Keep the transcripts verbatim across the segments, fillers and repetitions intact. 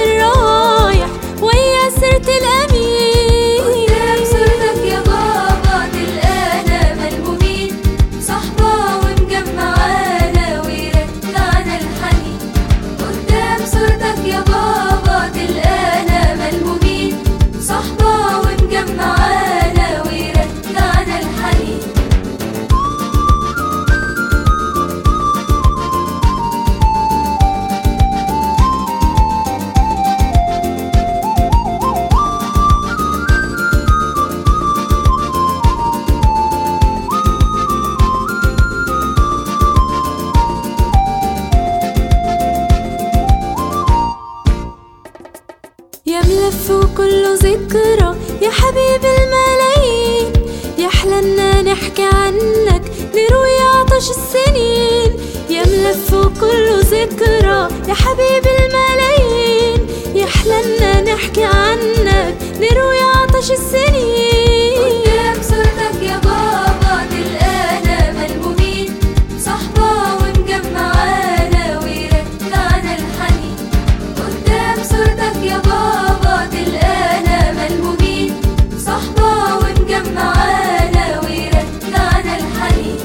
الرايح ويا سيرة الأمين. قدام صورتك يا بابا تلقانا ملمومين، صحبة ومجمعانا ويرجعنا الحنين. قدام صورتك يا بابا تلقانا ملمومين، صحبة ومجمعانا ويرجعنا الحنين. يا ملف وكله ذكرى يا حبيب الملايين، يحلنا نحكي عنك نروي عطش السنين. يا ملف وكله ذكرى يا حبيب الملايين، يحلنا نحكي عنك نروي عطش السنين. قدام صورتك يا بابا تلقانا ملمومين، صحبة ومجمعانا ويرجعنا الحنين. قدام صورتك يا بابا تلقانا ملمومين، صحبة ومجمعانا ويرجعنا الحنين.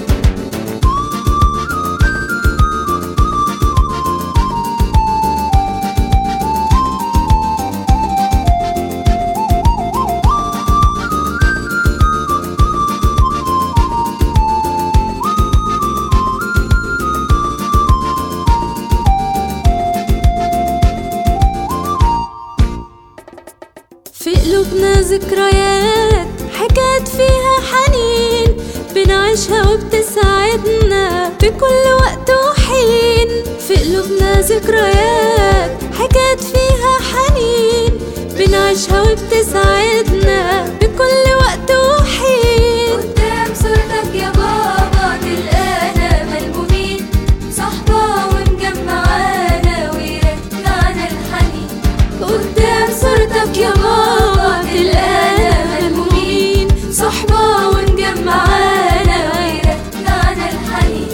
في قلوبنا ذكريات حكايات فيها حنين، بنعيشها وبتسعدنا بكل وقت وحين. في قلوبنا ذكريات حكايات فيها حنين، بنعيشها وبتسعدنا بكل وقت وحين. قدام صورتك يا بابا تلقانا ملمومين، صحبة ومجمعانا ويرجعنا الحنين. قدام صورتك يا بابا تلقانا ملمومين، صحبة ومجمعانا ويرجعنا الحنين.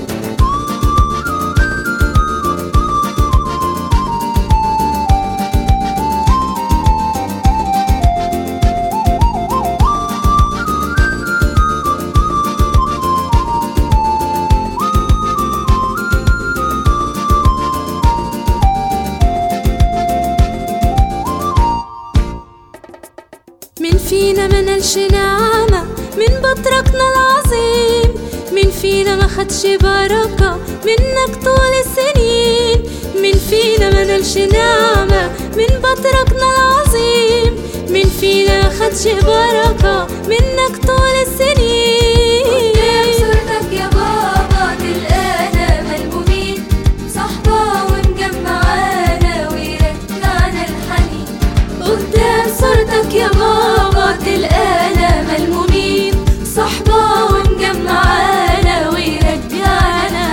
مين فينا منالش نعمة من بطركنا العظيم؟ مين فينا ما خدش بركة منك طول السنين؟ مين فينا منالش نعمة من بطركنا العظيم؟ مين فينا ما خدش بركة منك طول السنين؟ قدام صورتك يا بابا تلقانا ملمومين، صحبة ومجمعانا ويرجعنا الحنين. قدام صورتك يا بابا تلقانا ملمومين، صحبة ومجمعانا ويرجعنا.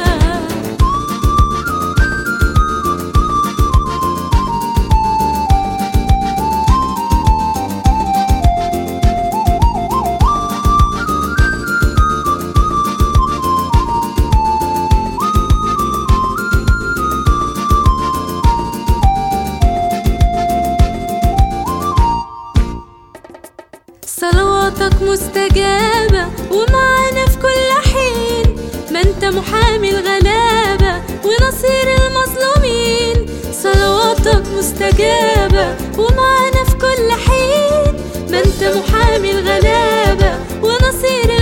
صلواتك مستجابة ومعانا في كل حين، ما انت محامي الغلابة ونصير المظلومين. صلواتك مستجابة ومعانا في كل حين، ما انت محامي الغلابة ونصير